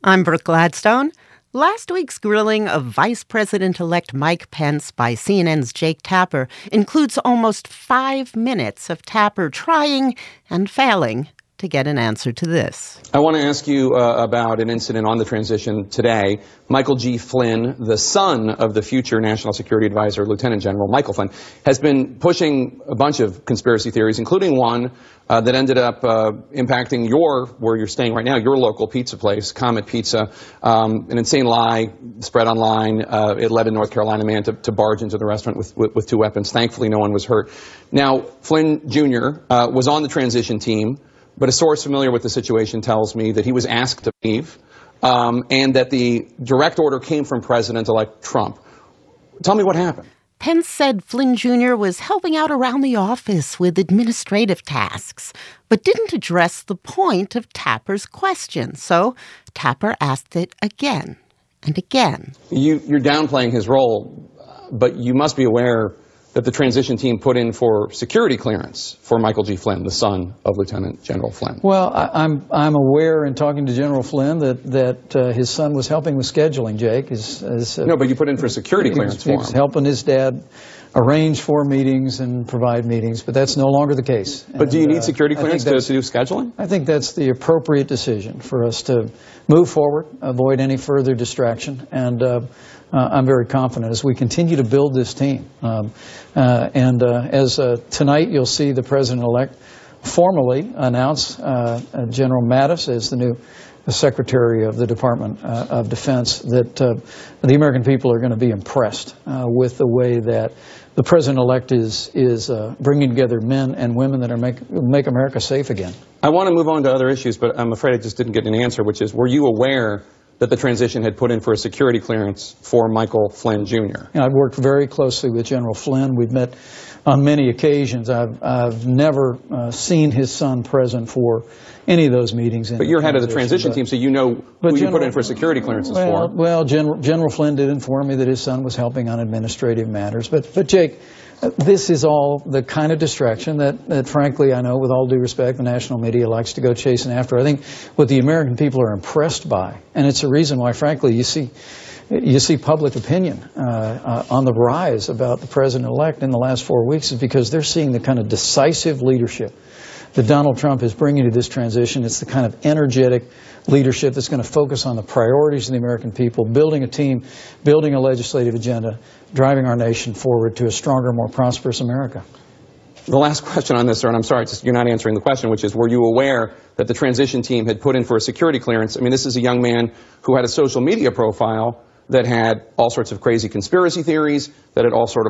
I'm Brooke Gladstone. Last week's grilling of Vice President-elect Mike Pence by CNN's Jake Tapper includes almost 5 minutes of Tapper trying and failing to get an answer to this. I want to ask you about an incident on the transition today. Michael G. Flynn, the son of the future National Security Advisor, Lieutenant General Michael Flynn, has been pushing a bunch of conspiracy theories, including one that ended up impacting where you're staying right now, your local pizza place, Comet Pizza. An insane lie spread online. It led a North Carolina man to barge into the restaurant with 2 weapons. Thankfully, no one was hurt. Now, Flynn Jr. Was on the transition team, but a source familiar with the situation tells me that he was asked to leave and that the direct order came from President-elect Trump. Tell me what happened. Pence said Flynn Jr. was helping out around the office with administrative tasks, but didn't address the point of Tapper's question. So Tapper asked it again and again. You're downplaying his role, but you must be aware that the transition team put in for security clearance for Michael G. Flynn, the son of Lieutenant General Flynn. Well, I'm aware in talking to General Flynn that his son was helping with scheduling, Jake. No, but you put in for security clearance for him. He was helping his dad arrange for meetings and provide meetings, but that's no longer the case. But do you need security clearance to do scheduling? I think that's the appropriate decision for us to move forward, avoid any further distraction, and I'm very confident as we continue to build this team. As tonight you'll see the President-elect formally announce General Mattis as the new Secretary of the Department of Defense, that the American people are going to be impressed with the way that the President-elect is bringing together men and women that are make America safe again. I want to move on to other issues, but I'm afraid I just didn't get an answer, which is, were you aware that the transition had put in for a security clearance for Michael Flynn Jr.? I've worked very closely with General Flynn. We've met on many occasions. I've never seen his son present for any of those meetings. But you're head of the transition team, so you know who you put in for security clearances for. Well, General Flynn did inform me that his son was helping on administrative matters. But Jake, this is all the kind of distraction that, frankly, I know, with all due respect, the national media likes to go chasing after. I think what the American people are impressed by, and it's a reason why, frankly, you see public opinion on the rise about the President-elect in the last 4 weeks, is because they're seeing the kind of decisive leadership that Donald Trump is bringing to this transition. It's the kind of energetic leadership that's going to focus on the priorities of the American people, building a team, building a legislative agenda, driving our nation forward to a stronger, more prosperous America. The last question on this, sir, and I'm sorry, you're not answering the question, which is, were you aware that the transition team had put in for a security clearance? I mean, this is a young man who had a social media profile that had all sorts of crazy conspiracy theories, that had all sorts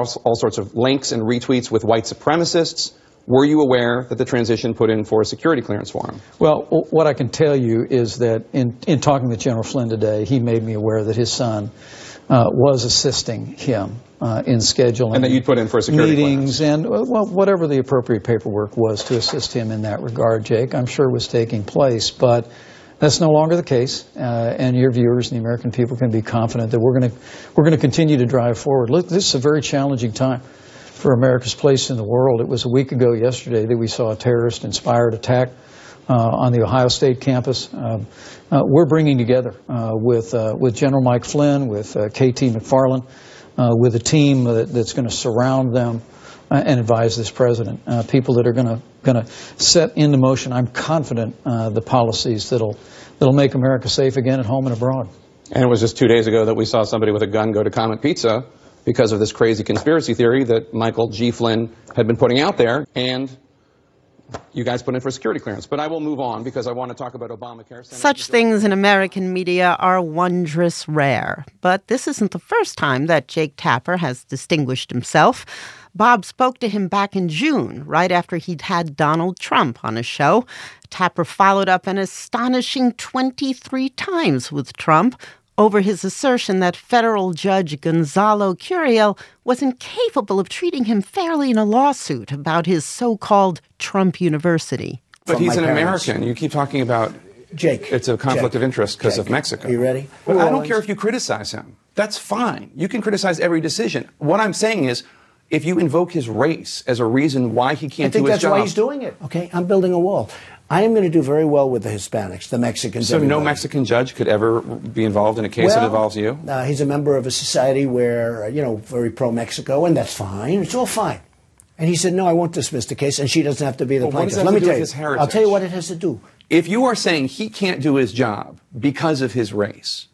of links and retweets with white supremacists. Were you aware that the transition put in for a security clearance for him? Well, what I can tell you is that in talking with General Flynn today, he made me aware that his son was assisting him in scheduling and that you'd put in for a security meetings clearance. And whatever the appropriate paperwork was to assist him in that regard, Jake, I'm sure was taking place. But that's no longer the case, and your viewers and the American people can be confident that we're going to continue to drive forward. Look, this is a very challenging time for America's place in the world. It was a week ago yesterday that we saw a terrorist-inspired attack on the Ohio State campus. We're bringing together with General Mike Flynn, with KT McFarland, with a team that's going to surround them and advise this president. People that are going to set into motion, I'm confident, the policies that'll make America safe again at home and abroad. And it was just 2 days ago that we saw somebody with a gun go to Comet Pizza because of this crazy conspiracy theory that Michael G. Flynn had been putting out there, and you guys put in for security clearance. But I will move on because I want to talk about Obamacare. Such things in American media are wondrous rare. But this isn't the first time that Jake Tapper has distinguished himself. Bob spoke to him back in June, right after he'd had Donald Trump on his show. Tapper followed up an astonishing 23 times with Trump over his assertion that federal judge Gonzalo Curiel was incapable of treating him fairly in a lawsuit about his so-called Trump University. But he's an American. You keep talking about Jake. It's a conflict of interest because of Mexico. Are you ready? But I don't care if you criticize him. That's fine. You can criticize every decision. What I'm saying is, if you invoke his race as a reason why he can't do his job. I think that's why he's doing it. Okay, I'm building a wall. I am going to do very well with the Hispanics, the Mexicans. So everybody. no Mexican judge could ever be involved in a case that involves you? He's a member of a society where, very pro-Mexico, and that's fine. It's all fine. And he said, no, I won't dismiss the case, and she doesn't have to be the plaintiff. Let me tell you. I'll tell you what it has to do. If you are saying he can't do his job because of his race,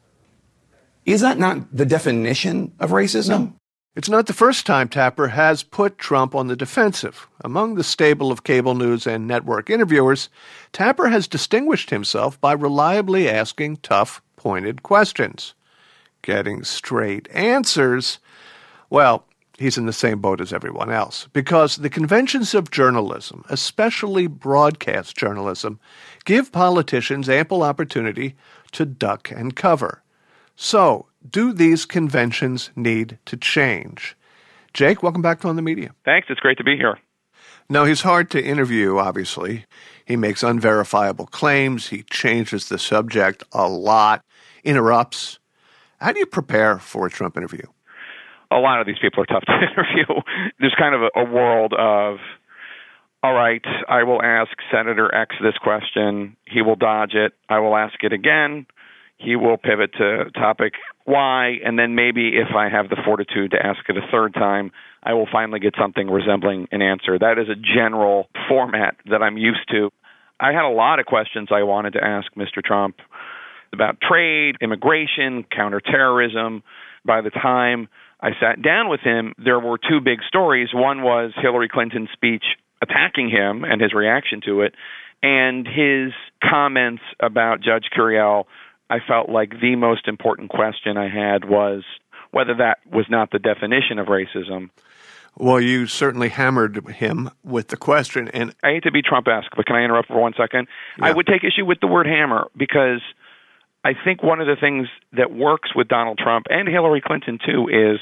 is that not the definition of racism? No. It's not the first time Tapper has put Trump on the defensive. Among the stable of cable news and network interviewers, Tapper has distinguished himself by reliably asking tough, pointed questions. Getting straight answers, well, he's in the same boat as everyone else, because the conventions of journalism, especially broadcast journalism, give politicians ample opportunity to duck and cover. So, do these conventions need to change? Jake, welcome back to On the Media. Thanks. It's great to be here. Now, he's hard to interview, obviously. He makes unverifiable claims. He changes the subject a lot, interrupts. How do you prepare for a Trump interview? A lot of these people are tough to interview. There's kind of a world of, all right, I will ask Senator X this question. He will dodge it. I will ask it again. He will pivot to topic Y, and then maybe if I have the fortitude to ask it a third time, I will finally get something resembling an answer. That is a general format that I'm used to. I had a lot of questions I wanted to ask Mr. Trump about trade, immigration, counterterrorism. By the time I sat down with him, there were two big stories. One was Hillary Clinton's speech attacking him and his reaction to it, and his comments about Judge Curiel. I felt like the most important question I had was whether that was not the definition of racism. Well, you certainly hammered him with the question. And I hate to be Trump-esque, but can I interrupt for 1 second? Yeah. I would take issue with the word hammer because I think one of the things that works with Donald Trump and Hillary Clinton, too, is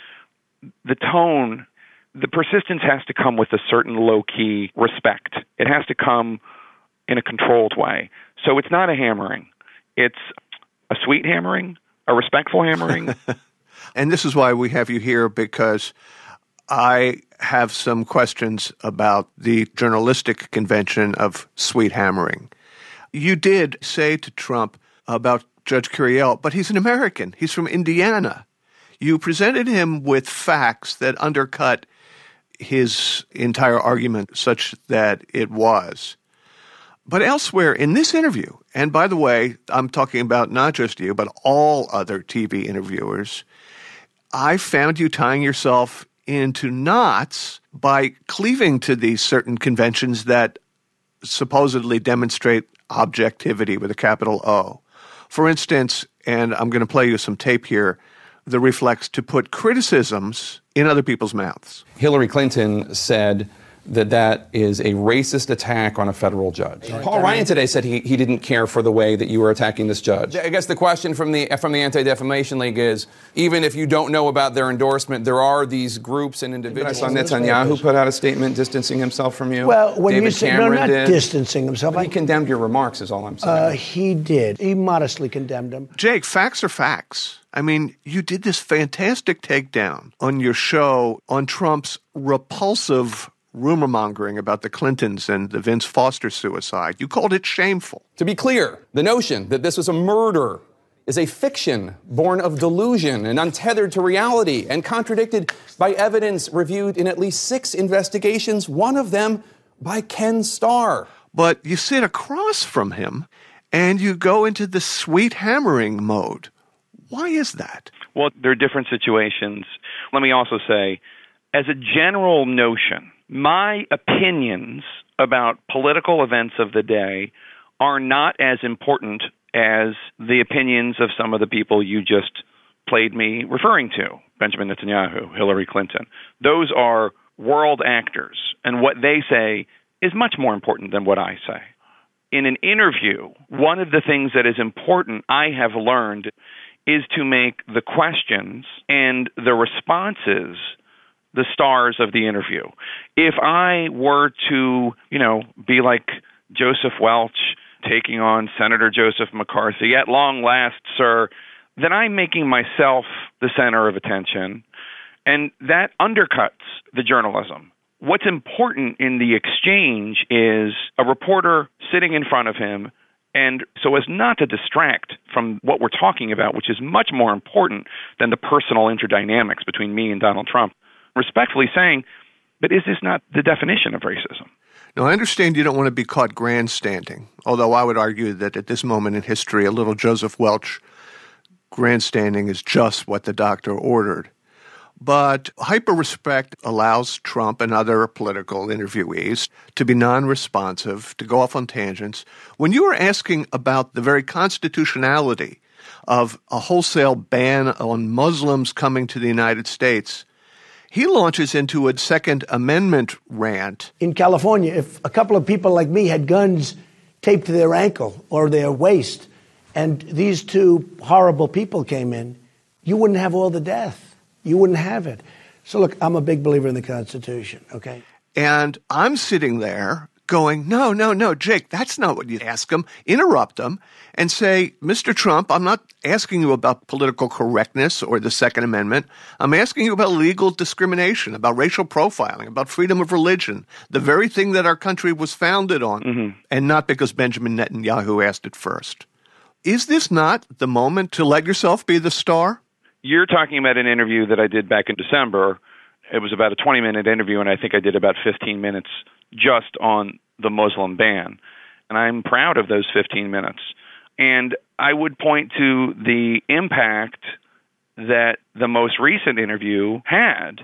the tone. The persistence has to come with a certain low-key respect. It has to come in a controlled way. So it's not a hammering. It's a sweet hammering, a respectful hammering. And this is why we have you here, because I have some questions about the journalistic convention of sweet hammering. You did say to Trump about Judge Curiel, but he's an American. He's from Indiana. You presented him with facts that undercut his entire argument such that it was. But elsewhere in this interview, and by the way, I'm talking about not just you, but all other TV interviewers, I found you tying yourself into knots by cleaving to these certain conventions that supposedly demonstrate objectivity with a capital O. For instance, and I'm going to play you some tape here, that reflects to put criticisms in other people's mouths. Hillary Clinton said that is a racist attack on a federal judge. Paul Ryan today said he didn't care for the way that you were attacking this judge. I guess the question from the Anti-Defamation League is, even if you don't know about their endorsement, there are these groups and individuals. I saw Netanyahu put out a statement distancing himself from you. Well, when David you say, Cameron no, not did. distancing himself. He condemned your remarks is all I'm saying. He did. He modestly condemned him. Jake, facts are facts. I mean, you did this fantastic takedown on your show on Trump's repulsive rumor-mongering about the Clintons and the Vince Foster suicide. You called it shameful. To be clear, the notion that this was a murder is a fiction born of delusion and untethered to reality and contradicted by evidence reviewed in at least 6 investigations, one of them by Ken Starr. But you sit across from him and you go into the sweet hammering mode. Why is that? Well, there are different situations. Let me also say, as a general notion, my opinions about political events of the day are not as important as the opinions of some of the people you just played me referring to, Benjamin Netanyahu, Hillary Clinton. Those are world actors, and what they say is much more important than what I say. In an interview, one of the things that is important, I have learned, is to make the questions and the responses the stars of the interview. If I were to, be like Joseph Welch taking on Senator Joseph McCarthy, at long last, sir, then I'm making myself the center of attention, and that undercuts the journalism. what's important in the exchange is a reporter sitting in front of him, and so as not to distract from what we're talking about, which is much more important than the personal interdynamics between me and Donald Trump, respectfully saying, but is this not the definition of racism? Now, I understand you don't want to be caught grandstanding, although I would argue that at this moment in history, a little Joseph Welch grandstanding is just what the doctor ordered. But hyper-respect allows Trump and other political interviewees to be non-responsive, to go off on tangents. When you were asking about the very constitutionality of a wholesale ban on Muslims coming to the United States, he launches into a Second Amendment rant. In California, if a couple of people like me had guns taped to their ankle or their waist, and these two horrible people came in, you wouldn't have all the death. You wouldn't have it. So look, I'm a big believer in the Constitution, okay? And I'm sitting there going, no, Jake, that's not what you ask him. Interrupt him and say, Mr. Trump, I'm not asking you about political correctness or the Second Amendment. I'm asking you about legal discrimination, about racial profiling, about freedom of religion, the very thing that our country was founded on, and not because Benjamin Netanyahu asked it first. Is this not the moment to let yourself be the star? You're talking about an interview that I did back in December. It was about a 20-minute interview, and I think I did about 15 minutes just on the Muslim ban. And I'm proud of those 15 minutes. And I would point to the impact that the most recent interview had.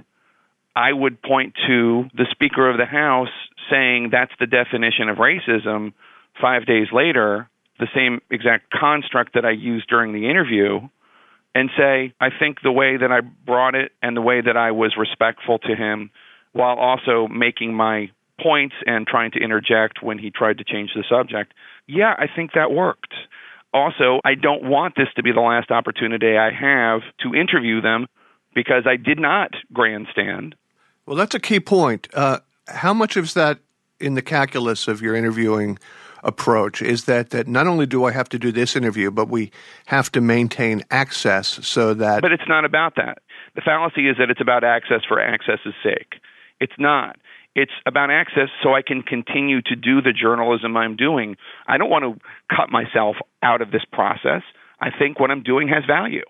I would point to the Speaker of the House saying that's the definition of racism 5 days later, the same exact construct that I used during the interview, and say, I think the way that I brought it and the way that I was respectful to him while also making my points and trying to interject when he tried to change the subject, yeah, I think that worked. Also, I don't want this to be the last opportunity I have to interview them because I did not grandstand. Well, that's a key point. How much is that in the calculus of your interviewing approach is that not only do I have to do this interview, but we have to maintain access so that... But it's not about that. The fallacy is that it's about access for access's sake. It's not. It's about access so I can continue to do the journalism I'm doing. I don't want to cut myself out of this process. I think what I'm doing has value.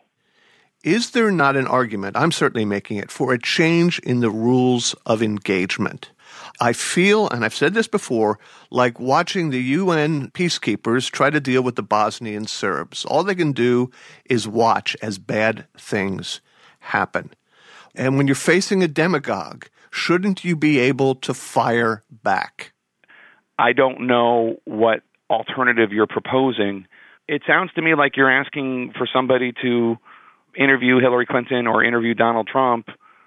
Is there not an argument, I'm certainly making it, for a change in the rules of engagement? I feel, and I've said this before, like watching the UN peacekeepers try to deal with the Bosnian Serbs. All they can do is watch as bad things happen. And when you're facing a demagogue, shouldn't you be able to fire back? I don't know what alternative you're proposing. It sounds to me like you're asking for somebody to interview Hillary Clinton or interview Donald Trump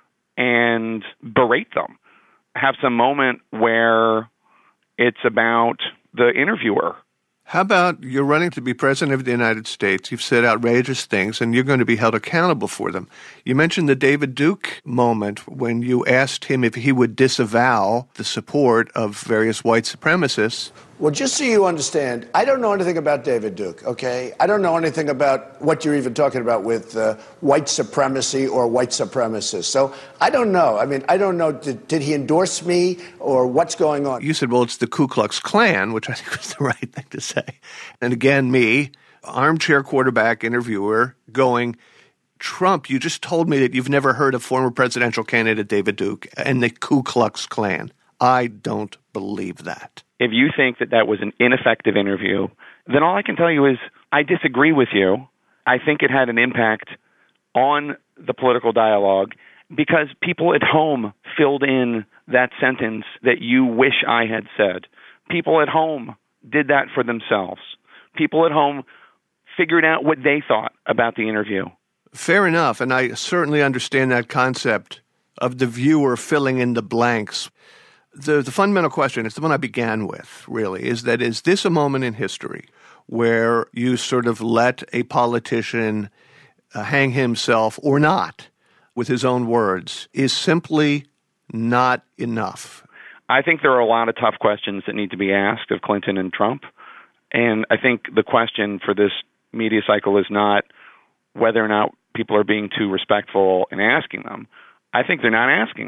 and berate them. Have some moment where it's about the interviewer. How about you're running to be president of the United States, you've said outrageous things, and you're going to be held accountable for them. You mentioned the David Duke moment when you asked him if he would disavow the support of various white supremacists. Well, just so you understand, I don't know anything about David Duke, okay? I don't know anything about what you're even talking about with white supremacy or white supremacists. So I don't know. I mean, I don't know, did he endorse me or what's going on? You said, well, it's the Ku Klux Klan, which I think was the right thing to say. And again, me, armchair quarterback interviewer, going, Trump, you just told me that you've never heard of former presidential candidate David Duke and the Ku Klux Klan. I don't believe that. If you think that that was an ineffective interview, then all I can tell you is I disagree with you. I think it had an impact on the political dialogue because people at home filled in that sentence that you wish I had said. People at home did that for themselves. People at home figured out what they thought about the interview. Fair enough, and I certainly understand that concept of the viewer filling in the blanks. The fundamental question, it's the one I began with, really, is this a moment in history where you sort of let a politician hang himself or not with his own words is simply not enough? I think there are a lot of tough questions that need to be asked of Clinton and Trump. And I think the question for this media cycle is not whether or not people are being too respectful in asking them. I think they're not asking them.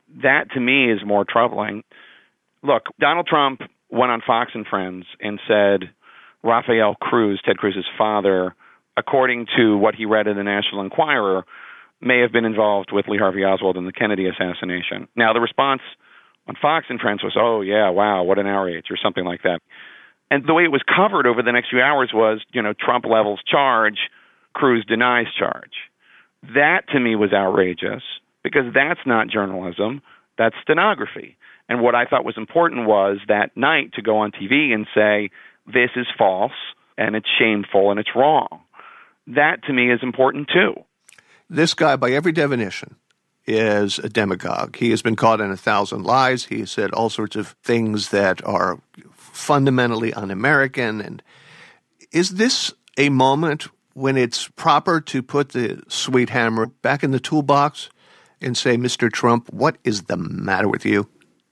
that to me is more troubling. Look, Donald Trump went on Fox and Friends and said Rafael Cruz, Ted Cruz's father, according to what he read in the National Enquirer, may have been involved with Lee Harvey Oswald in the Kennedy assassination. Now, the response on Fox and Friends was, oh, yeah, wow, what an outrage, or something like that. And the way it was covered over the next few hours was, Trump levels charge, Cruz denies charge. That, to me, was outrageous because that's not journalism, that's stenography. And what I thought was important was that night to go on TV and say, this is false, and it's shameful, and it's wrong. That, to me, is important, too. This guy, by every definition, is a demagogue. He has been caught in 1,000 lies. He has said all sorts of things that are fundamentally un-American. And is this a moment when it's proper to put the sweet hammer back in the toolbox and say, Mr. Trump, what is the matter with you?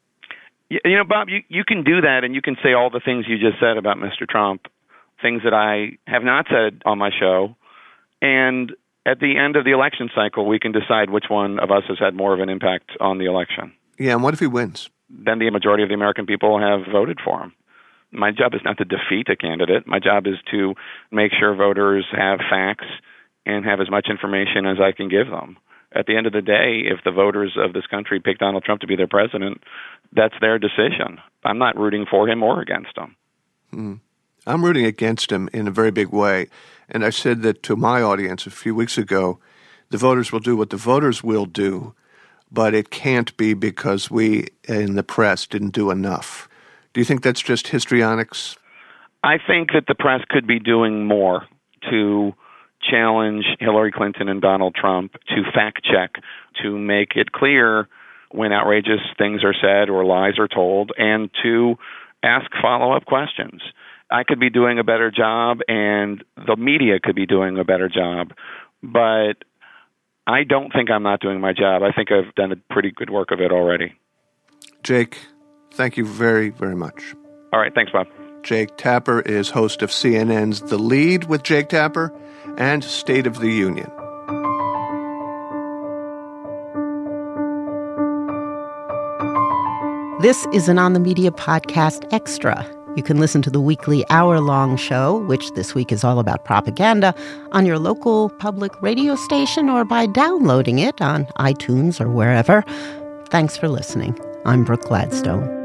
Bob, you can do that, and you can say all the things you just said about Mr. Trump, things that I have not said on my show. And at the end of the election cycle, we can decide which one of us has had more of an impact on the election. Yeah, and what if he wins? Then the majority of the American people have voted for him. My job is not to defeat a candidate. My job is to make sure voters have facts and have as much information as I can give them. At the end of the day, if the voters of this country pick Donald Trump to be their president, that's their decision. I'm not rooting for him or against him. I'm rooting against him in a very big way. And I said that to my audience a few weeks ago, the voters will do what the voters will do, but it can't be because we in the press didn't do enough. Do you think that's just histrionics? I think that the press could be doing more to challenge Hillary Clinton and Donald Trump, to fact check, to make it clear when outrageous things are said or lies are told, and to ask follow-up questions. I could be doing a better job, and the media could be doing a better job, but I don't think I'm not doing my job. I think I've done a pretty good work of it already. Jake, thank you very, very much. All right, thanks, Bob. Jake Tapper is host of CNN's The Lead with Jake Tapper and State of the Union. This is an On the Media podcast extra. You can listen to the weekly hour-long show, which this week is all about propaganda, on your local public radio station or by downloading it on iTunes or wherever. Thanks for listening. I'm Brooke Gladstone.